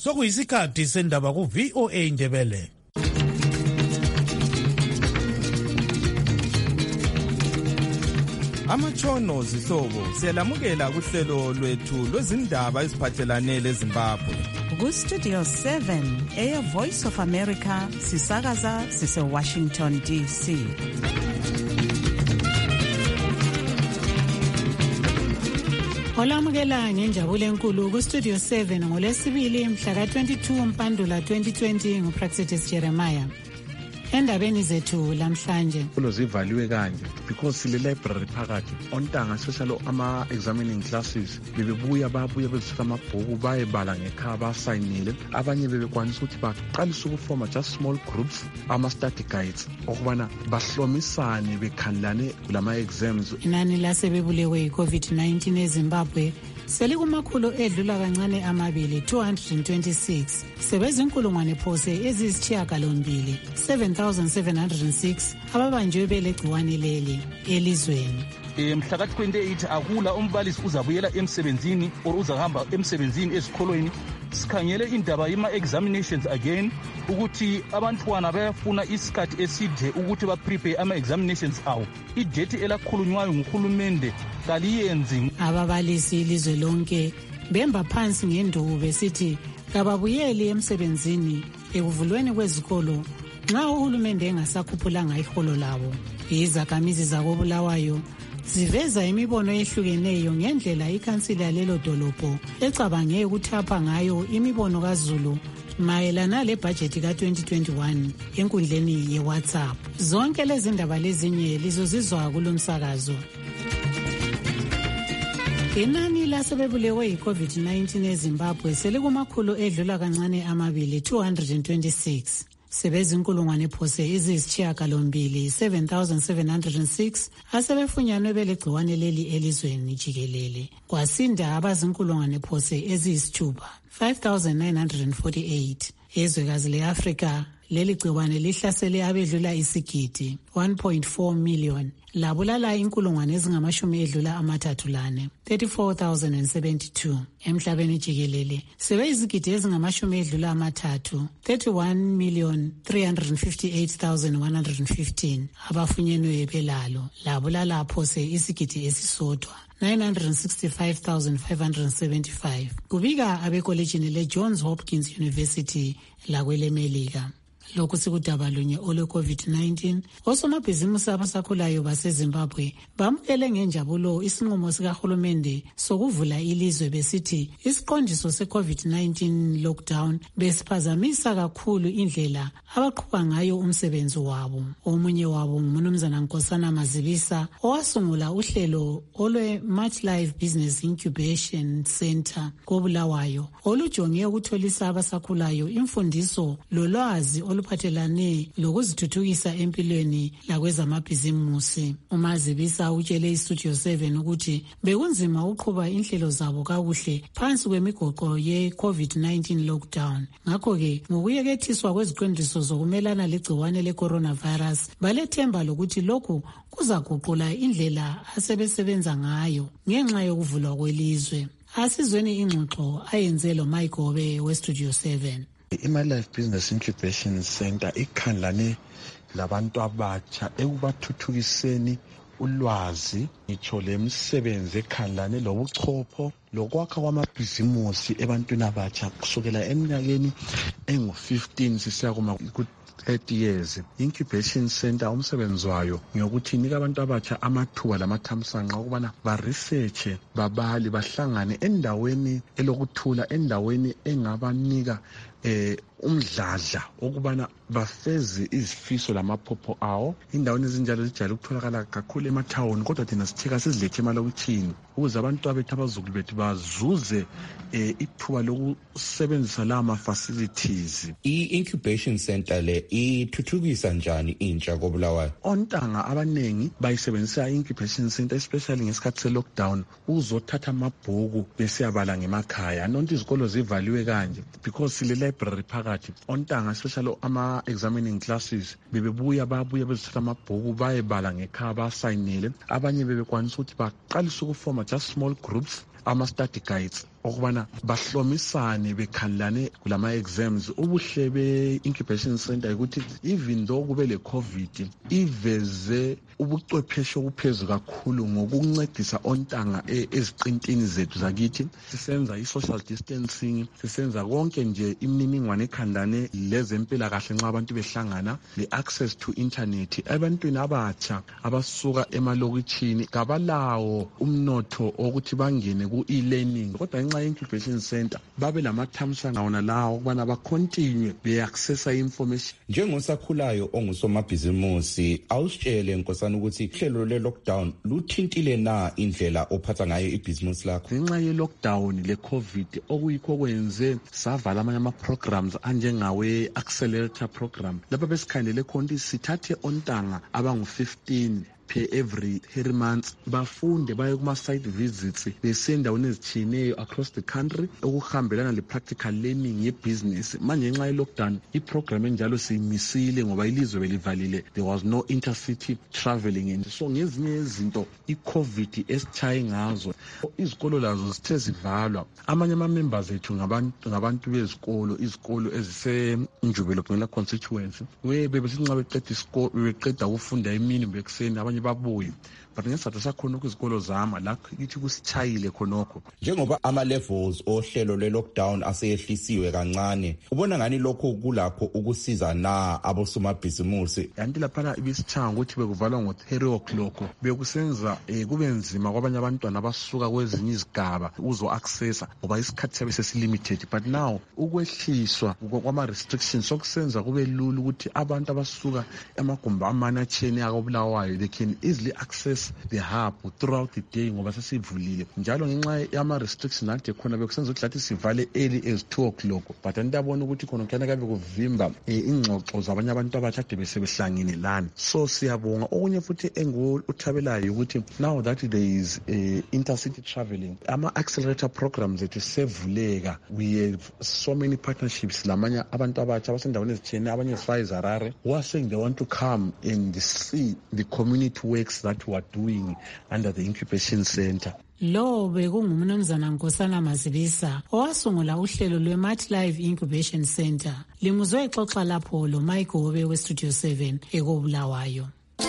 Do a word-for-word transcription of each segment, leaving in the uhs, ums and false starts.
sokuyisikhathi sendaba ku-V O A Ndebele. Amatshono zihlobo siyalamukela kuhlelo lwethu lwezindaba eziphathelane leZimbabwe. Ku-Studio seven, Air Voice of America, sisakaza sise-Washington D C. Olamukela ngenjabulo enkulu ku-Studio seven ngolwesibili mhla ka-twenty-two Mpandula twenty twenty nguPraxidis Jeremiah. Endabeni zethu lamhlanje kulo zivaliwe kanje because sile library phakathi ontanga especially ama examining classes bebebuya babuya bezithatha amabhuku bayebala ngekhaya basayinile, abanye bebekwanisa ukuthi baqalise ukufoma just small groups ama study guides okubana bahlomisane bekhanlane kulama exams. Inani lasebebulewe yi-COVID nineteen eZimbabwe selikumakhulu edlula kancane amabili two hundred twenty-six, sebezinkulungwane phose eziyisithiyagalombili seven thousand seven hundred six ababanjwe belegciwane leli elizweni. Mhla ka twenty-eight akula umbalisi uzabuyela emsebenzini or uzahamba emsebenzini ezikolweni. Sikhangele indaba yema examinations again ukuthi abantwana bayafuna isikhathi eside ukuthi ba-prepare ama-examinations awo. Idate elakhulunywayo nguhulumende kaliyenzi. Ababalisi ilizwe lonke bemba phansi ngenduku besithi kababuyeli emsebenzini ekuvulweni kwezikolo nxa uhulumende engasakhuphulanga iholo labo. Izakhamizi zakoBulawayo ziveza imibono ehlukeneyo ngendlela ikhansila lelo dolobho ecabange ukuthapha ngayo imibono kaZulu mayelana lebhajethi ka twenty twenty-one enkundleni ye-WhatsApp. Zonke lezi ndaba lezinye lizozizwa kulomsakazo. Inani lasebebulewe yi-COVID nineteen eZimbabwe selikumakhulu edlula kancane amabili two hundred twenty-six. Sebezinkulungwane phose eziyisithiyagalombili seven thousand seven hundred six asebefunyanwe belegciwane leli elizweni jikelele. Kwasinda abazinkulungwane phose eziyisithupha five thousand nine hundred forty-eight. Ezwekazi le-Afrika leli gciwane lihlasele abedlula isigidi one point four million. Labulala inkulungwane ezingamashumi edlula amathathu lane thirty-four thousand seventy-two. Emhlabeni jikelele sebeyizigidi ezingamashumi edlula amathathu thirty-one million three hundred fifty-eight thousand one hundred fifteen abafunyenwe belalo. Labulala phose isigidi esisodwa nine hundred sixty-five thousand five hundred seventy-five. Kubika abekolejini le-Johns Hopkins University lakwelemelika. Lokhu sikudaba lunye olwe COVID nineteen. Osomabhizimusi abasakhulayo baseZimbabwe bamukele ngenjabulo isinqumo sikahulumende sokuvula ilizwe besithi isiqondiso se-COVID nineteen lockdown besiphazamisa kakhulu indlela abaqhuba ngayo umsebenzi wabo. Omunye wabo nguMnumzana Nkosana Mazibisa owasungula uhlelo olwe Much Life Business Incubation Center koBulawayo olujonge ukutholisa abasakhulayo imfundiso lolwazi oluphathelane lokuzithuthukisa empilweni lakwezamabhizimusi. uMazibisa utshele iStudio seven ukuthi bekunzima uqhuba inhlelo zabo kakuhle phansi kwemigoqo ye-COVID nineteen lockdown. Ngakho-ke ngokuyekethiswa kweziqondiso zokumelana legciwane le-coronavirus balethemba lokuthi lokhu kuzaguqula indlela asebesebenza ngayo ngenxa yokuvulwa kwelizwe. Asizweni ingxoxo ayenze lo Mayigobe weStudio seven. I-My Life Business Incubation Center ikhanlane labantu abatsha ekubathuthukiseni ulwazi ngitsho lemisebenzi ekhanlane lobuchopho lokwakha kwamabhizimusi ebantwini abatsha kusukela eminyakeni engu fifteen sisiya kuma thirty years. Incubation Center umsebenzi wayo ngokuthi inika abantu abatsha amathuba lamathamsanqa ukubana baresearche, babali, bahlangane endaweni elokuthula, endaweni engabanika eh umdladla ukubana bafeze izifiso lamaphupho awo. Indaweni ezinjalo zijayele ukutholakala kakhulu emathawuni, kodwa thina sitheka sizilethe emalokitshini ukuze abantu abethu abazukulu bethu bazuze eh ithuba lokusebenzisa la ma facilities. I-Incubation Center le ithuthukisa njani intsha koBulawayo? Ontanga abanengi bayisebenzisa i-Incubation Center especially ngesikhathi se-lockdown uzothatha amabhuku besiyabala ngemakhaya. Nonke izikolo zivaliwe kanje because sile library phakathi. Ontanga especially ama examining classes bebebuya babuya bezithatha amabhuku bayebala ngekhaya basayinile, abanye bebekwanisa ukuthi baqalise ukufoma just small groups ama study guides okubana bahlomisane bekhangelane kulama exams. Ubuhle be incubation center ukuthi even though kube le COVID iveze ubuchwepheshe obuphezulu kakhulu ngokuncedisa ontanga eziqintini zethu zakithi. Sisenza i-social distancing, sisenza konke nje imininingwane ekhandane lezempilakahle nxa abantu behlangana, le-access to internet. Abantwini abatsha abasuka emalokitshini kabalawo umnotho ukuthi bangene ku-e-learning, kodwa ngenxa ye-incubation center babe lamathamsanqa wona lawo ukubana bacontinue be-accessa i-information. Njengosakhulayo ongusomabhizimusi, awusitshele nkosana ukuthi uhlelo le-lockdown luthintile na indlela ophatha ngayo ibhizimusi lakho? Ngenxa ye-lockdown le-COVID okuyikho kwenze savala amanye ama-programs anjengawe-accelerator program lapha besikhandele khona sithathe ontanga abangu fifteen per every three months bafunde baye kuma-site visits besendaweni ezitshiyeneyo across the country okuhambelana le-practical learning ye-business. Manje ngenxa ye-lockdown iprogram enjalo siyimisile ngoba ilizwe belivalile, there was no intercity traveling. And so ngezinye izinto i-COVID esitshaye ngazo izikolo lazo zithe zivalwa. Amanye ama-members ethu ngabantu ngabantu bezikolo, izikolo ezisenjubelo kumela constituency bebesithi nxa beqeda isikolo beqeda ukufunda emini bekuseni abanye babuye, but ngesizathu sakhona kwizikolo zama lakho kithi kusitshayile khonokho. Njengoba ama-levels ohlelo lwe-lockdown aseyehlisiwe kancane, ubona ngani lokho kulapho ukusiza na abosomabhizimusi? Yanti laphana ibisithanga ukuthi bekuvalwa ngo-three o'clock bekusenza eh, kube nzima kwabanye abantwana abasuka kwezinye izigaba uzo-accessa ngoba isikhathi sabe sesilimited. But now ukwehliswa kwama-restrictions sokusenza kube lula ukuthi abantu abasuka emagumbi amane atshiyene akobulawayo they can easily access the hub throughout the day ngoba sesivulile. Njalo ngenxa yama-restriction ade khona bekusenza ukuthi lathi sivale early as two o'clock, but andabona ukuthi khona kuyana kabe kuvimba ingxoxo zabanye abantu abathade besebehlangene lana. So siyabonga. Okunye futhi enguthabelayo ukuthi now that there is uh, intercity traveling, ama-accelerator programs ethu sevuleka. We have so many partnerships lamanye abantu abatsha abasendaweni ezithiyene, abanye ezifana eZarare who are saying they want to come and see the community works that we are doing under the incubation center. Lo bekungumnumzana Nkosana Mazibisa owasungula uhlelo lwe-Mart Live Incubation Center. Limuzwe ixoxa lapho lo Mike Gobe we-Studio seven ekobulawayo.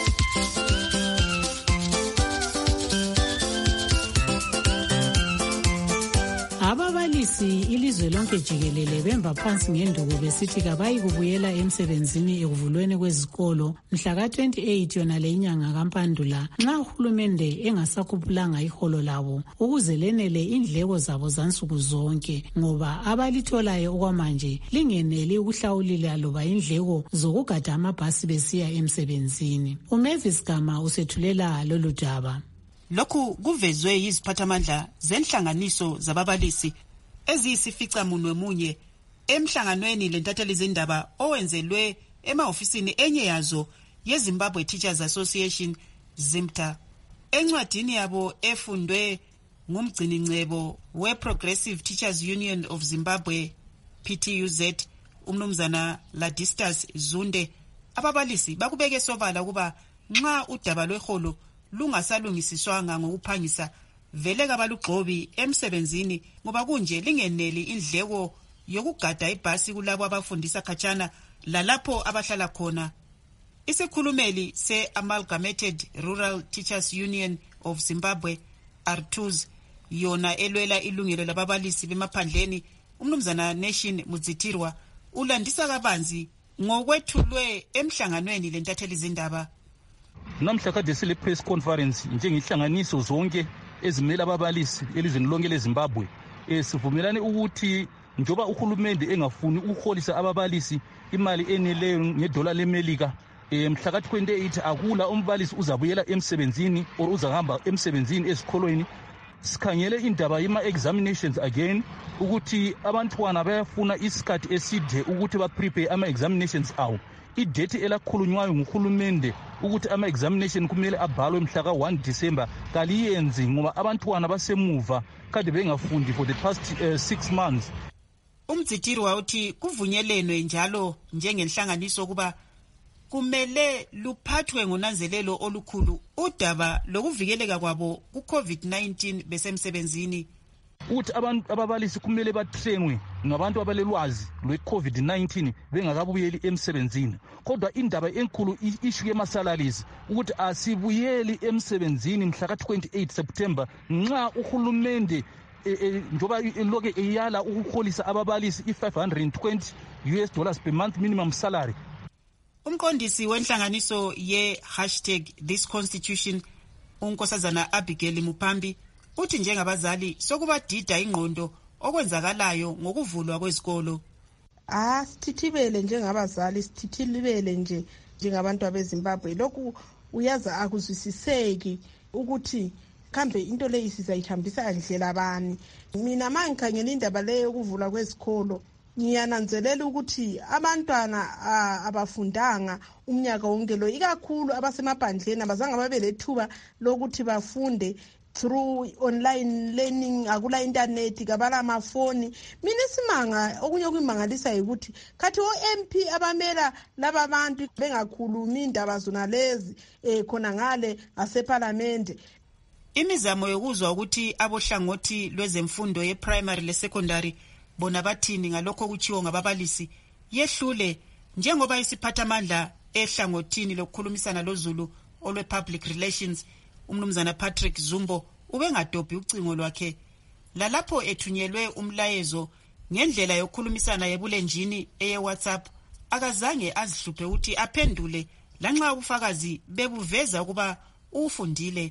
Ababalisi ilizwe lonke jikelele bemba phansi ngenduku besithi kabayi kubuyela emsebenzini ekuvulweni kwezikolo mhla ka twenty-eight yona le inyanga kaMpandula nxa uhulumende engasakhuphulanga iholo labo ukuze lenele indleko zabo zansuku zonke, ngoba abalitholayo okwamanje lingeneli ukuhlawulila loba indleko zokugada amabhasi besiya emsebenzini. uMavis Gama usethulela lolu daba. Lokhu kuvezwe yiziphathamandla zenhlanganiso zababalisi eziyisificamunwe munye emhlanganweni lentatheli zindaba owenzelwe ema-ofisini enye yazo yeZimbabwe Teachers Association ZIMTA. Encwadini yabo efundwe ngumgcini ncebo we-Progressive Teachers Union of Zimbabwe P T U Z umnumzana Ladistas Zunde, ababalisi bakubeke sobala kuba nxa udaba lweholo lungasalungisiswanga ngokuphangisa vele kabalugxobi emsebenzini ngoba kunje lingeneli indleko yokugada ibhasi kulabo abafundisa khatshana lalapho abahlala khona. Isikhulumeli se-Amalgamated Rural Teachers Union of Zimbabwe R T U Z yona elwela ilungelo lababalisi bemaphandleni umnumzana Nation Mudzitirwa ulandisa kabanzi ngokwethulwe emhlanganweni lentatheli zindaba. Namhla kade sile press conference njengehlanganiso zonke ezimela ababalisi elizweni lonke leZimbabwe esivumelane ukuthi njoba uhulumende engafuni ukuholisa ababalisi imali eneleyo ngedola leMelika mhla ka twenty-eight akula umbalisi uzabuyela emsebenzini or uzahamba emsebenzini ezikolweni. Sikhangele indaba yema examinations again ukuthi abantwana bayafuna isikhathi eside ukuthi ba prepare ama examinations awo. Idate elakhulunywayo nguhulumende ukuthi ama-examination kumele abhalwe mhla ka one December kaliyenzi ngoba abantwana basemuva kade bengafundi for the past uh, six months. Umdzitirwa uthi kuvunyelenwe njalo njengenhlanganiso kuba kumele luphathwe ngonanzelelo olukhulu udaba lokuvikeleka kwabo ku-COVID nineteen besemsebenzini. ukuthi abantu ababalisi kumele batrainwe ngabantu abalelwazi lwe-covid nineteen bengakabuyeli emsebenzini. Kodwa indaba enkulu issue yema-salaries ukuthi asibuyeli emsebenzini mhla ka-twenty-eight September nxa uhulumende njoba loke eyala ukuholisa ababalisi i-five hundred twenty U S dollars per month minimum salary. Umqondisi wenhlanganiso ye hashtag this constitution unkosazana Abigail Mupambi uthi njengabazali sokubadida ingqondo okwenzakalayo ngokuvulwa kwezikolo. Ah sithithibele njengabazali sithithibele nje njengabantu abeZimbabwe. Lokhu uyaza akuzwisiseki ukuthi kambe into leyi sizayithambisa ndlela bani. Mina mangikhangela indaba leyo yokuvulwa kwezikolo ngiyananzelela ukuthi abantwana abafundanga umnyaka wonke lo ikakhulu abasemaphandleni abazange babe lethuba lokuthi bafunde through online learning, akula internet, kabala amafoni. Mina simanga okunye kuyimangalisa ukuthi khathi o-M P abamela laba bantu bengakhulumi indaba zona lezi eh khona ngale ngaseParliament. Imizamo yokuzwa ukuthi abohlangothi lwezemfundo ye-primary le-secondary bona bathini ngalokho kuchiwo ngababalisi yehlule njengoba isiphathamandla ehlangothini lokukhulumisana loZulu olwe-public relations umnumzana Patrick Zumbo ubengadobhi ucingo lwakhe lalapho ethunyelwe umlayezo ngendlela yokukhulumisana yebulenjini eye WhatsApp akazange azihluphe ukuthi aphendule lanxa ubufakazi bebuveza ukuba ufundile.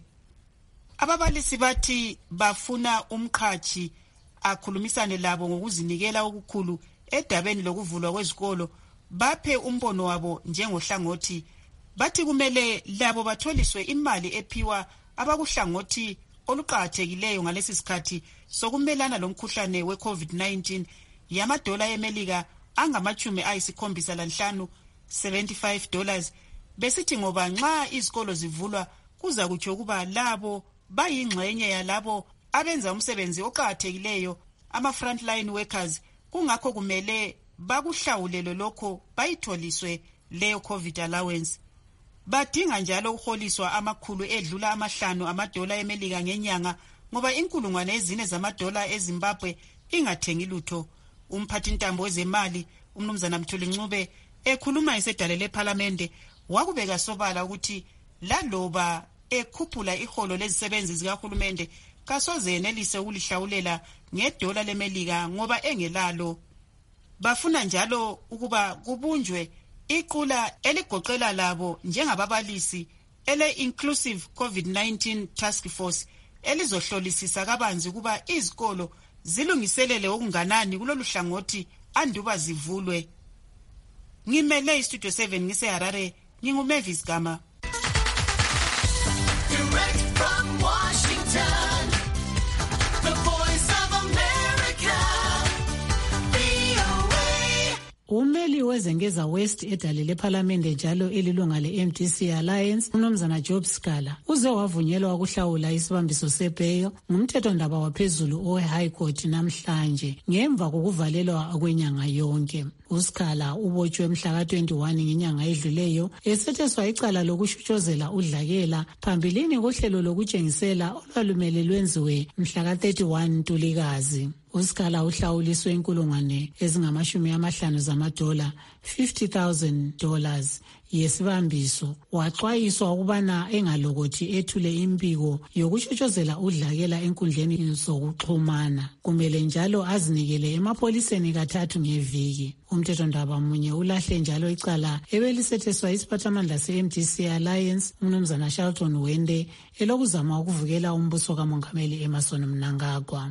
Ababalisi bathi bafuna umqhathi akhulumisane labo ngokuzinikela okukhulu edabeni lokuvulwa kwezikolo baphe umbono wabo njengohlangothi. Bathi kumele labo batholiswe imali ephiwa abakuhlangothi oluqhakathekileyo ngalesi sikhathi sokumelana lomkhuhlane we-COVID nineteen yamadola eMelika angamachumi ayisikhombisa lanhlanu seventy-five dollars. Besithi ngoba nxa izikolo zivulwa kuza kutsho ukuba labo bayingxenye yalabo abenza umsebenzi oqhakathekileyo ama-frontline workers kungakho kumele bakuhlawulelo lokho bayitholiswe leyo COVID allowance. Badinga njalo uholiswa amakhulu edlula amahlanu amadola eMelika ngenyanga ngoba inkulungwane ezine zamadola eZimbabwe ingathengi lutho. Umphathintambo wezemali umnumzana Mthuli Ncube ekhuluma esedale leParliament wakubeka sobala ukuthi laloba ekhuphula iholo lezisebenzi zikahulumende kasoze yenelise ukulihlawulela ngedola leMelika ngoba engelalo. Bafuna njalo ukuba kubunjwe iqula eligoqela labo njengababalisi ele Inclusive COVID nineteen Task Force elizohlolisisa kabanzi kuba izikolo zilungiselele okunganani kulolu hlangothi anduba zivulwe. Ngimele iStudio seven ngise Harare nginguMavis Gama. Direct from Washington, the voice of America, V O A. Umeli wezengeza West edale leParliament njalo elilunga le-M D C Alliance umnumzana Job Scala uze wavunyelwa ukuhlawula isibambiso sepeyo ngumthethondaba waphezulu owe-High Court namhlanje ngemva kokuvalelwa kwenyanga yonke. uScala ubotshwe mhla ka twenty-one ngenyanga edluleyo esetheswa icala lokushutshozela udlakela phambilini kohlelo lokutshengisela olwalumele lwenziwe mhla ka thirty-one Ntulikazi. uScala uhlawuliswe inkulungwane ezingamashumi amahlanu zamadola fifty thousand dollars yesibambiso. Waxwayiswa ukubana engalokothi ethule impiko yokushotshozela udlakela enkundleni zokuxhumana. Kumele njalo azinikele emapholiseni kathathu ngeviki. Umthethondaba munye ulahle njalo icala ebelisetheswa isiphathamandla se-M D C Alliance umnumzana Shelton Wende elokuzama ukuvukela umbuso kamongameli Emmerson Mnangagwa.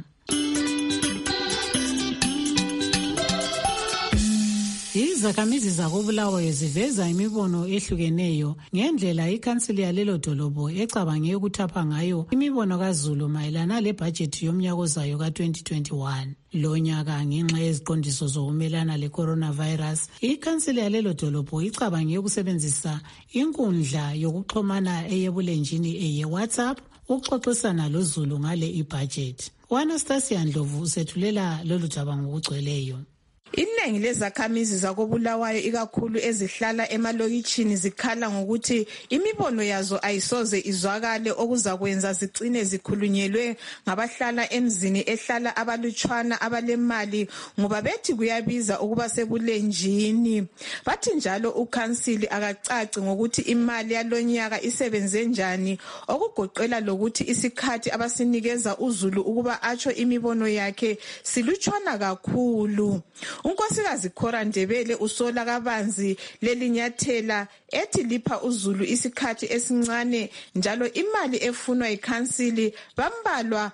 Izakhamizi zakobulawayo ziveza imibono ehlukeneyo ngendlela ikhansili yalelo dolobho ecabange ukuthapha ngayo imibono kaZulu mayelana lebhajethi yomnyaka ozayo ka twenty twenty-one. Lo nyaka ngenxa yeziqondiso zokumelana le-coronavirus, ikhansili yalelo dolobho icabange ukusebenzisa inkundla yokuxhumana eyebulenjini eye-WhatsApp ukuxoxisana loZulu ngale ibhajethi. U-Anastasia Ndlovu usethulela lolu daba ngokugcweleyo. Iningi lezakhamizi zakobulawayo ikakhulu ezihlala emalokitshini zikhala ngokuthi imibono yazo ayisoze izwakale okuzakwenza zigcine zikhulunyelwe ngabahlala emzini ehlala abalutshwana abalemali ngoba bethi kuyabiza ukuba sebulenjini. Bathi njalo ukhansili akacaci ngokuthi imali yalonyaka isebenze njani okugoqela lokuthi isikhathi abasinikeza uZulu ukuba atsho imibono yakhe silutshwana kakhulu. Unkosikazi Khora Ndebele usola kabanzi lelinyathela ethi lipha uZulu isikhathi esincane njalo imali efunwa yikhansili bambalwa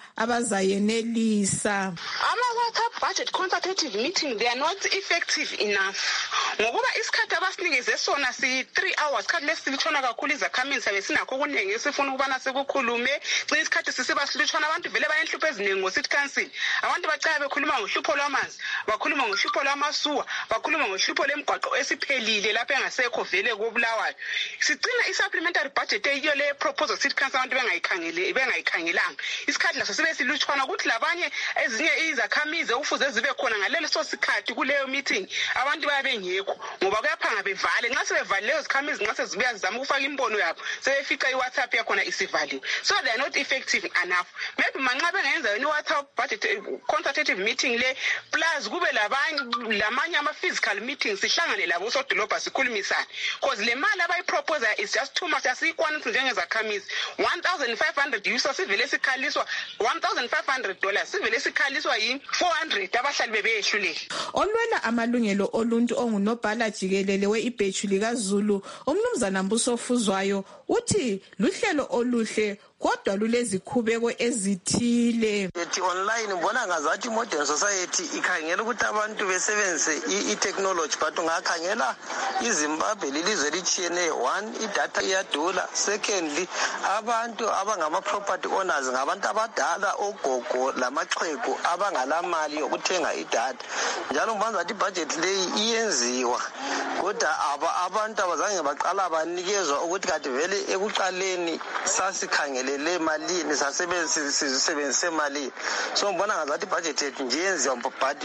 abazayenelisa. Ama-WhatsApp budget consultative meeting they are not effective enough. Ngokuba isikhathi abasinikeze sona si three hours isikhathi lesilutshwana kakhulu izakhamizi sabe sinakho okuningi esifuna ukubana sikukhulume cina isikhathi sisiba silutshwana abantu vele bayenhlupho eziningi ngo-city council. Abantu bacala bekhuluma ngohlupho lwamanzi, bakhuluma ngohlupho lwamasuwa, bakhuluma ngohlupho lemigwaqo esiphelile lapho engasekho vele kobulawayo. Sigcina i-supplementary budget eyiyo le proposal city council abantu bengayikhangele bengayikhangelanga. Isikhathi laso sibe silutshwana ukuthi labanye ezinye izakhamizi okufuze zibe khona ngalelo sikhathi kuleyo meeting abantu bayabengekho ngoba kuyaphanga bevale. Nxa sebevale leyo zikhamizi nxa sezibuya zizama ukufaka imbono yabo sebefica i-WhatsApp yakhona isivaliwe. So they are not effective enough. Maybe manxa bengenza i-WhatsApp budget consultative meeting le plus kube labanye lamanye ama-physical meetings sihlangane labo sodolobha sikhulumisane because le mali abayipropose is just too much. Asiyikwanisi njengezakhamizi one thousand five hundred yusa sivele sikhaliswa one thousand five hundred dollars sivele sikhaliswa yi-four hundred abahlali bebeyehluleli. Olwela amalungelo oluntu ongunobhala jikelele we-ibhethu likaZulu umnumzana Mbuso Fuzwayo uthi luhlelo oluhle kodwa lulezikhubeko ezithile. Ethi online mbona ngazathi modern society ikhangela ukuthi abantu besebenzise i-technology but ungakhangela iZimbabwe lilizwe lichiyene. One, idatha iyadula. Secondly, abantu abangama-property owners ngabantu abadala ogogo lamaxhegu abangalamali yokuthenga idatha. Njalo mbona ngathi budget leyi iyenziwa kodwa abantu abazange baqala banikezwa ukuthi kade vele ekuqaleni sasikhangele le malini sasebenzise malini. So mbona ngazathi budget yethu nje yenziwa but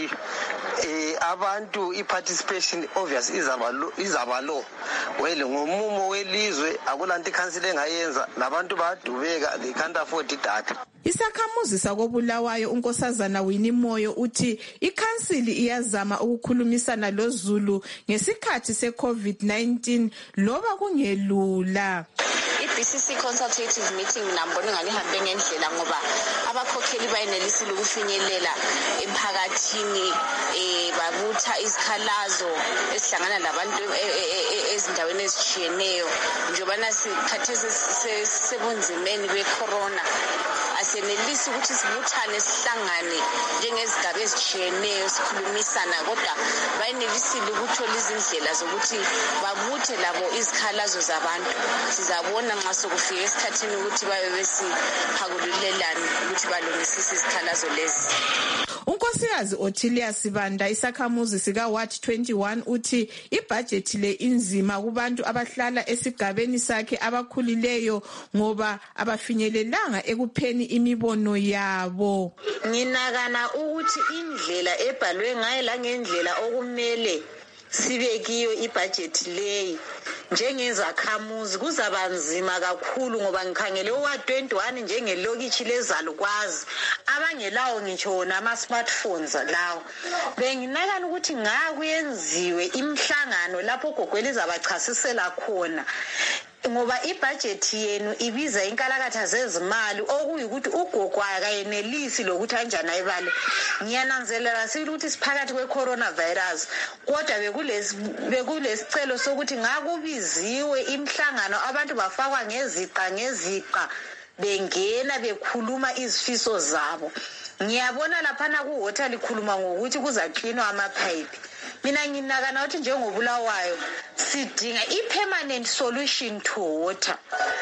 eh abantu i-participation obvious izaba izaba low. Well ngomumo welizwe akulanto ikhansile engayenza labantu bayadubeka they can't afford idatha. Isakhamuzi sakobulawayo unkosazana Winnie Moyo uthi ikhansili iyazama ukukhulumisana loZulu ngesikhathi se-COVID nineteen loba kungelula. I-B C C consultative meeting nambona ngani hambe ngendlela ngoba abakhokheli bayenelisile ukufinyelela emphakathini eh babutha isikhalazo esihlangana labantu ezindaweni ezitshiyeneyo njobana sikhathesi sebunzimeni be-corona asenelisi ukuthi sibuthane sihlangane njengezigaba ezitshiyeneyo sikhulumisana kodwa bayenelisile ukuthola izindlela zokuthi babuthe labo izikhalazo zabantu. Sizabona nxa sokufika esikhathini ukuthi babe besiphakululelane ukuthi balungisise izikhalazo lezi. Unkosikazi Othilia Sibanda isakhamuzi sika Ward twenty-one uthi ibudget le inzima kubantu abahlala esigabeni sakhe abakhulileyo ngoba abafinyelelanga ekupheni imibono yabo. Nginakana ukuthi indlela ebhalwe ngayo la ngendlela okumele sibekiyo ibudget leyi njengezakhamuzi kuzaba nzima kakhulu ngoba ngikhangele uwa twenty-one njengelokitshi lezalukwazi abangelawo ngitsho nama-smartphones lawo. Benginakana ukuthi ngakuyenziwe imhlangano lapho gogweli zabachasisela khona ngoba ibudget yenu ibiza inkalakatha zezimali okuyikuthi ugogo akayenelisi lokuthi anjani ayibale. Ngiyananzelela sibili ukuthi siphakathi kwe-coronavirus kodwa bekulesi bekulesicelo sokuthi ngakubiziwe imhlangano abantu bafakwa ngeziqa ngeziqa bengena bekhuluma izifiso zabo. Ngiyabona laphana kuwater likhuluma ngokuthi kuzaklinwa amapipe. Mina nginakana ukuthi njengobulawayo sidinga i-permanent solution to water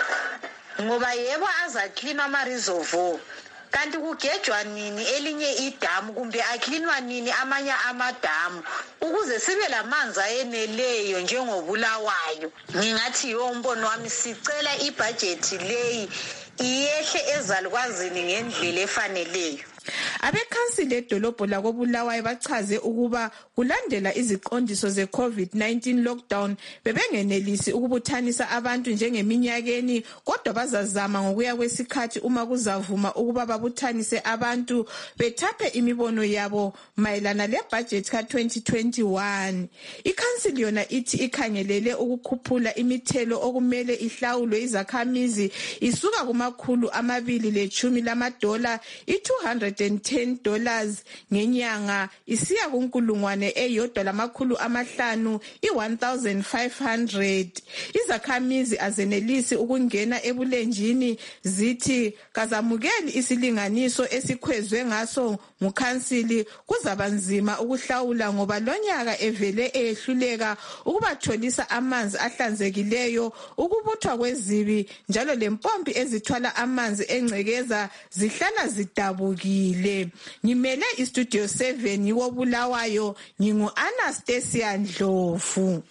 ngoba yebo azaklinwa ama-reservoir kanti kugejwa nini elinye idamu kumbe aklinwa nini amanye amadamu ukuze sibe lamanzi ayeneleyo njengobulawayo. Ngingathi yiwo mbono wami sicela ibudget leyi iyehle ezalukwazini ngendlela efaneleyo. Abekhansile edolobho lakobulawayo bachaze ukuba kulandela iziqondiso ze-COVID nineteen lockdown bebengenelisi ukubuthanisa abantu njengeminyakeni, kodwa bazazama ngokuya kwesikhathi uma kuzavuma ukuba babuthanise abantu bethaphe imibono yabo mayelana lebudget ka-twenty twenty-one. Ikhansili yona ithi ikhangelele ukukhuphula imithelo okumele ihlawulwe izakhamizi isuka kumakhulu amabili lechumi lamadola i-two hundred ten dollars ngenyanga isiya kunkulungwane eyodwa lamakhulu amahlanu i-one thousand five hundred. Izakhamizi azenelisi ukungena ebulenjini, zithi kazamukeli isilinganiso esikhwezwe ngaso ngukhansili kuzaba nzima ukuhlawula ngoba lonyaka evele eyehluleka ukubatholisa amanzi ahlanzekileyo, ukubuthwa kwezibi njalo lempompi ezithwala amanzi engcekeza zihlala zidabukile. Ngimele istudio seven yiwobulawayo, ngingu Anastasia Ndlovu.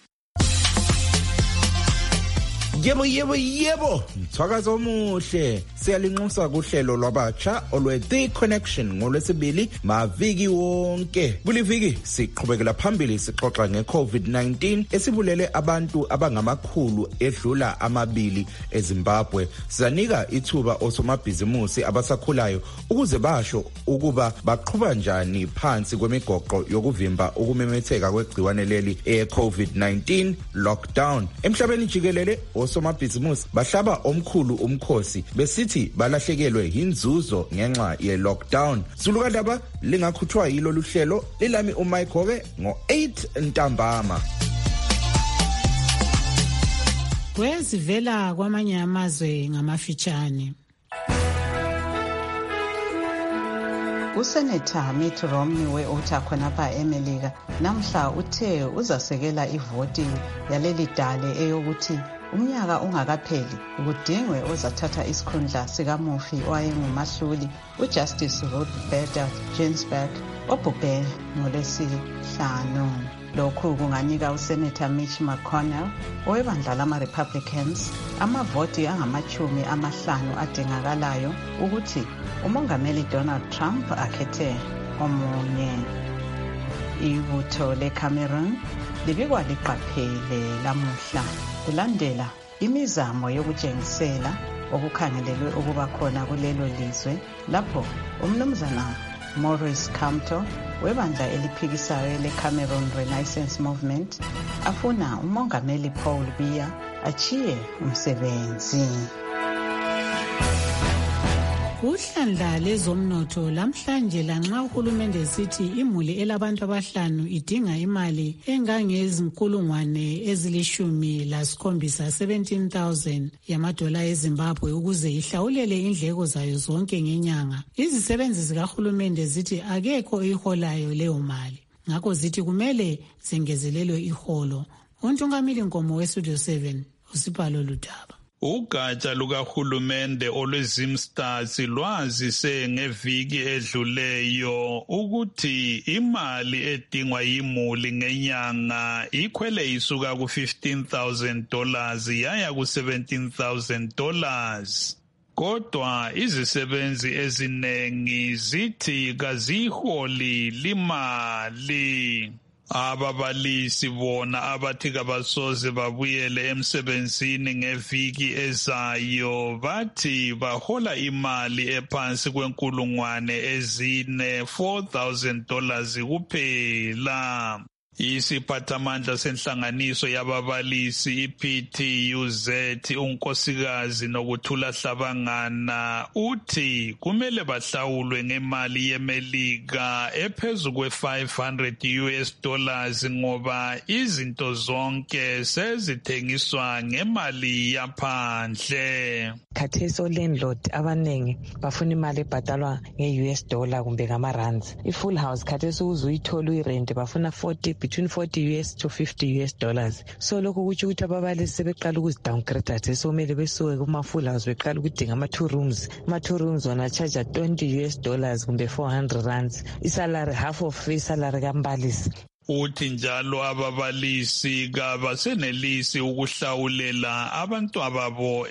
Yebo yebo yebo, mthwakazo omuhle. Siyalinxusa kuhlelo lwabatsha olwe The Connection ngolwesibili maviki wonke. Kuliviki siqhubekela phambili sixoxa nge-COVID nineteen esibulele abantu abangamakhulu edlula amabili eZimbabwe. Sizanika ithuba osomabhizimusi abasakhulayo ukuze basho ukuba baqhuba njani phansi kwemigoqo yokuvimba ukumemetheka kwegciwane leli e-COVID nineteen lockdown. Emhlabeni jikelele osomabhizimusi bahlaba omkhulu umkhosi besithi balahlekelwe inzuzo ngenxa ye-lockdown. Sulukandaba lingakhuthwa yilo luhlelo lilami uMike ngo eight ntambama. Kwezivela kwamanye amazwe ngamafitshane. Usenator Mitt Romney we-Utah khonapha eMelika namhla uthe uzasekela ivoti yaleli dale eyokuthi umnyaka ungakapheli kudingwe ozathatha isikhundla sikamufi owayengumahluli uJustice Ruth Bader Ginsburg obhubhe ngolwesihlanu. Lokhu kunganika uSenator Mitch McConnell owebandla lama-Republicans amavoti angamachumi amahlanu adingakalayo ukuthi umongameli Donald Trump akhethe omunye. Ibutho leCameroon libikwa liqaphele lamuhla kulandela imizamo yokujengisela okukhangelelwe ukuba khona kulelo lizwe lapho umnumzana Maurice Kamto webandla eliphikisayo leCameroon Renaissance Movement afuna umongameli Paul Biya achiye umsebenzi. Uhlandla lezomnotho lamhlanje lanxa uhulumende esithi imuli elabantu abahlanu idinga imali engangezinkulungwane ezilishumi lasikhombisa seventeen thousand yamadola eZimbabwe ukuze ihlawulele indleko zayo zonke ngenyanga. Izisebenzi zikahulumende zithi akekho iholayo leyo mali, ngakho zithi kumele zengezelelwe iholo. Untungamili Nkomo weStudio seven uSipalo Lutaba. Ugatsha lukahulumende olwezimstars lwazise ngeviki edluleyo ukuthi imali edingwa yimuli ngenyanga ikhwele isuka ku fifteen thousand dollars yaya ku seventeen thousand dollars. Kodwa izisebenzi ezinengi zithi kaziholi limali. Ababalisi bona abathi kabasoze babuyele emsebenzini ngeviki ezayo bathi bahola imali ephansi kwenkulungwane ezine four thousand dollars kuphela. Isiphathamandla senhlanganiso yababalisi i-P T U Z unkosikazi Nokuthula Hlabangana uthi kumele bahlawulwe ngemali yemelika ephezu kwe five hundred U S dollars ngoba izinto zonke sezithengiswa ngemali yaphandle. Khathesi o-landlord abanengi bafuna imali ebhatalwa nge-U S dollar kumbe ngama-rands. I-full house khathesi ukuze uyithole uyirente bafuna forty between forty U S to fifty U S dollars. So lokho kutsho ukuthi ababalisi sebeqala ukuzidowngrade somele besuke kuma-full house beqala ukudinga ama-two rooms. Ama-two rooms wona charge twenty U S dollars kumbe four hundred rands. Isalary half of isalary kambalisi. Uthi njalo ababalisi kabasenelisi ukuhlawulela abantwababo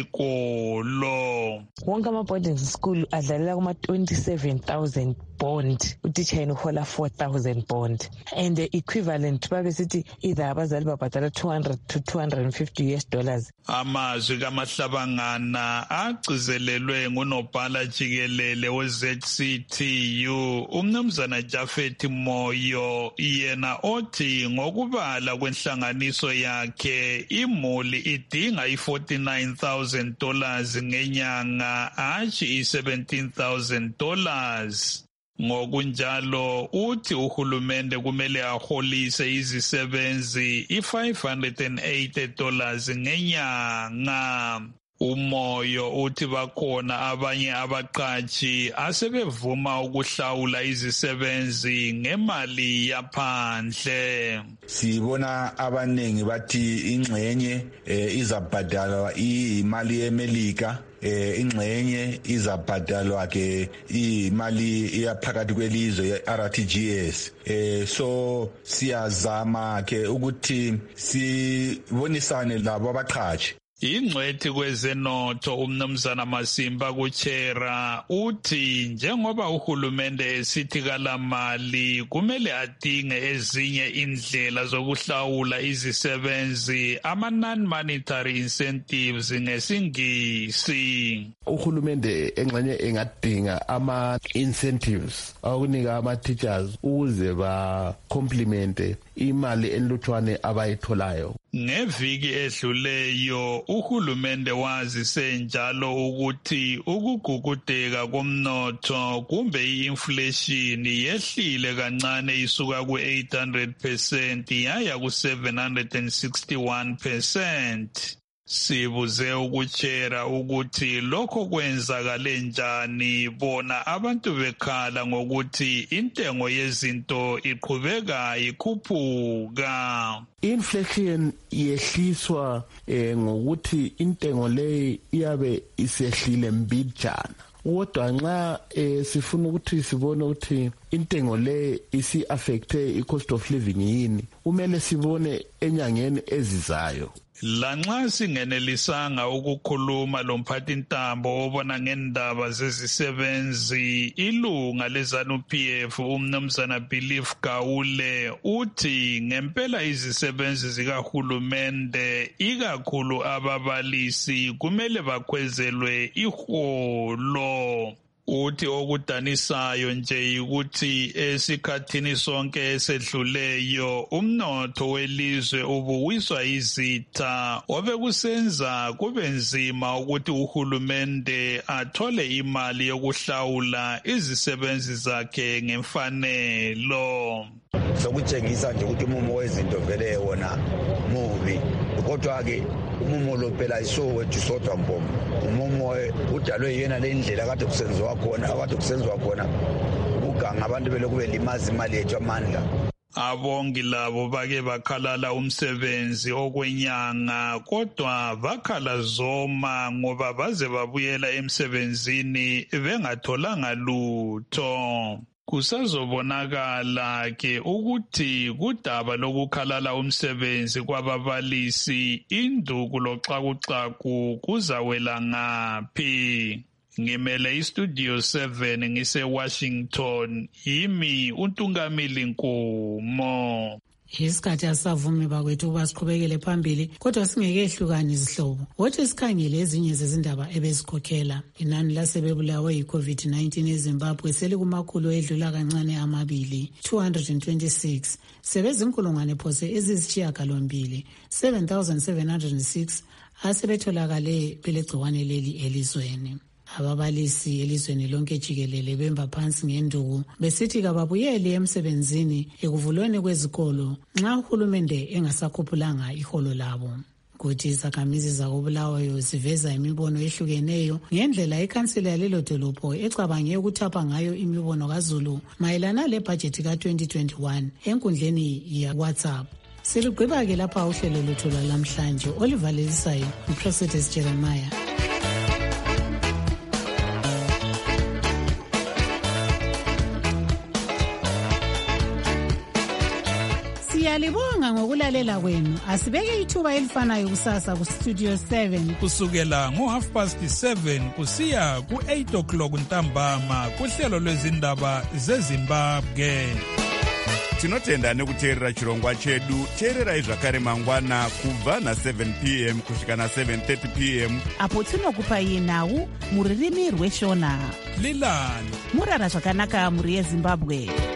esikolo. Wonke ama-boarding school adlalela kuma-twenty-seven thousand bond, utitsha yena uhola four thousand bond, and the equivalent babe sithi either abazali babhadala two hundred to two hundred fifty U S dollars. Amazwi kaMahlabangana agcizelelwe ngunobhala jikelele we-Z C T U umnumzana Jafet Moyo, yena othi ngokubala kwenhlanganiso yakhe imuli idinga i-forty-nine thousand dollars ngenyanga, hatshi i-seventeen thousand dollars. Ngokunjalo uthi uhulumende kumele aholise izisebenzi i-five hundred eighty dollars ngenyanga. Umoyo uthi bakhona abanye abaqatshi asebevuma ukuhlawula izisebenzi ngemali yaphandle. Sibona abanengi bathi ingxenye izabhadalwa imali yeMelika, eh ingxenye izabhadalwa ke imali iyaphakathi kwelizwe ye-R T G S. eh so siyazama ke ukuthi sibonisane labo abaqhashi. Ingcwethi kwezenotho umnumzana Masimba kuchera uthi njengoba uhulumende esithi kalamali kumele adinge ezinye indlela zokuhlawula izisebenzi ama-non-monetary incentives ngesingisi. Uhulumende engxenye engadinga ama-incentives akunika ama-teachers ukuze ba-complemente imali enluthwane abayitholayo. Ngeviki edluleyo uhulumende wazise njalo ukuthi ukugugudeka komnotho kumbe i-inflation yehlile kancane isuka ku-eight hundred percent yaya ku-seven hundred sixty-one percent. Sibuze ukuchera ukuthi lokho kwenzakale njani, bona abantu bekhala ngokuthi intengo yezinto iqhubeka ikhuphuka. Inflation yehliswa eh, ngokuthi intengo le iyabe isehlile mbijana. Kodwa nxa eh, sifuna ukuthi sibone ukuthi intengo le isi affecte i-cost of living yini, kumele sibone enyangeni ezizayo. Lanxa singenelisanga ukukhuluma lomphathintambo obona ngendaba zezisebenzi, ilunga leZANU P F umnumzana Belief Gawule uthi ngempela izisebenzi zikahulumende ikakhulu ababalisi kumele bakhwezelwe iholo. Uthi okudanisayo nje ukuthi esikhathini sonke esedluleyo umnotho welizwe ubuwiswa izitha, obekusenza kube nzima ukuthi uhulumende athole imali yokuhlawula izisebenzi zakhe ngemfanelo. Sokutshengisa nje ukuthi umumo wezinto vele wona mubi, kodwa ke umumo lo phela isowethu sodwa mbomo. Umumo udalwe yena le ndlela kade kusenziwa khona, kade kusenziwa khona ukuganga abantu bele kube limazi imali yethu amandla. Abongi labo bake bakhalala umsebenzi okwenyanga, kodwa bakhala zoma ngoba baze babuyela emsebenzini bengatholanga lutho. Kusazobonakala ke ukuthi kudaba lokukhalala umsebenzi kwababalisi induku loxakuxaku kuzawela ngaphi. Ngimele istudio seven ngise Washington, yimi uNtungamili Nkomo. Isikhathi asavumi bakwethu ukuba siqhubekele phambili, kodwa singekehlukani izihlobo. Wothi sikhangele ezinye zezindaba ebezikhokhela. Inani lasebebulawe yi-COVID nineteen eZimbabwe selikumakhulu edlula kancane amabili, two hundred twenty-six. Sebezinkulungwane phose ezisishiyagalombili, seven thousand seven hundred six asebetholakale belegciwane leli elizweni. Ababalisi elizweni lonke jikelele bemba phansi ngenduku besithi kababuyeli emsebenzini ekuvulweni kwezikolo nxa uhulumende engasakhuphulanga iholo labo. Kuthi izakhamizi zakobulawayo ziveza imibono ehlukeneyo ngendlela ikhansila yalelo dolobho ecabange ukuthapha ngayo imibono kaZulu mayelana lebhajethi ka-twenty twenty-one enkundleni ya-WhatsApp. Siligqiba-ke lapha uhlelo lwethu lwalamhlanje olivalelisayo uPresides Jeremiah. Siyalibonga ngokulalela kwenu. Asibeke ithuba elifanayo kusasa kustudio seven. Kusukela ngo half past seven kusiya ku eight o'clock ntambama kuhlelo lwezindaba zeZimbabwe. Tinotenda nekuteerera chirongwa chedu. Teererai zvakare mangwana kubva na seven p m kusvika na seven thirty p m apo tinokupai nhau muririmi rweshona. Lilani murara zvakanaka muri yeZimbabwe.